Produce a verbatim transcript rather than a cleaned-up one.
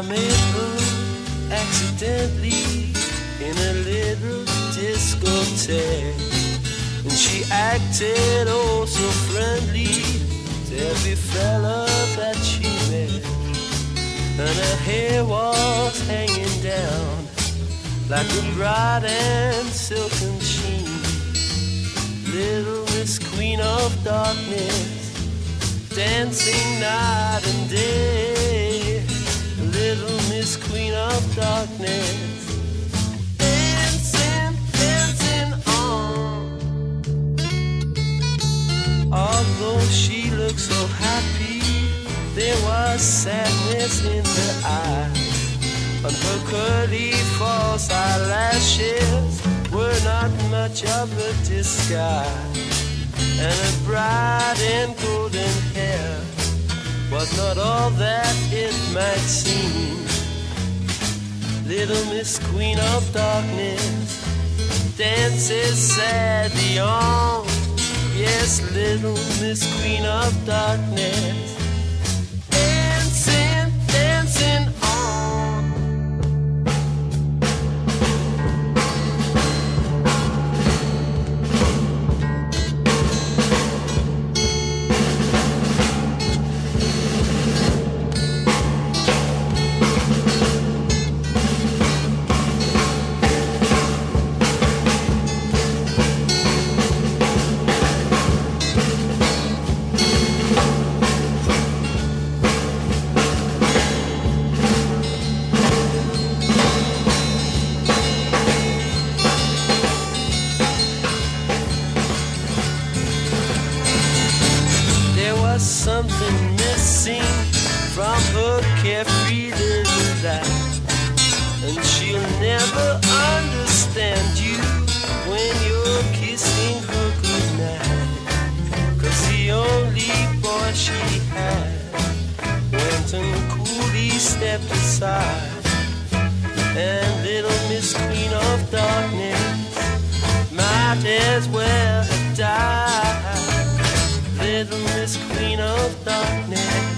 I met her accidentally in a little discotheque, and she acted oh so friendly to every fella that she met, and her hair was hanging down like a bright and silken sheen. Little Miss Queen of Darkness, dancing night and day. Little Miss Queen of Darkness, dancing, dancing on. Although she looked so happy, there was sadness in her eyes, and her curly false eyelashes were not much of a disguise, and her bright and golden hair was not all that it might seem. Little Miss Queen of Darkness dances sadly on. Yes, Little Miss Queen of Darkness, dancing, dancing on. Something missing from her carefree little life, and she'll never understand you when you're kissing her goodnight, 'cause the only boy she had went and coolly stepped aside, and Little Miss Queen of Darkness might as well have died. Little Miss Queen of Darkness,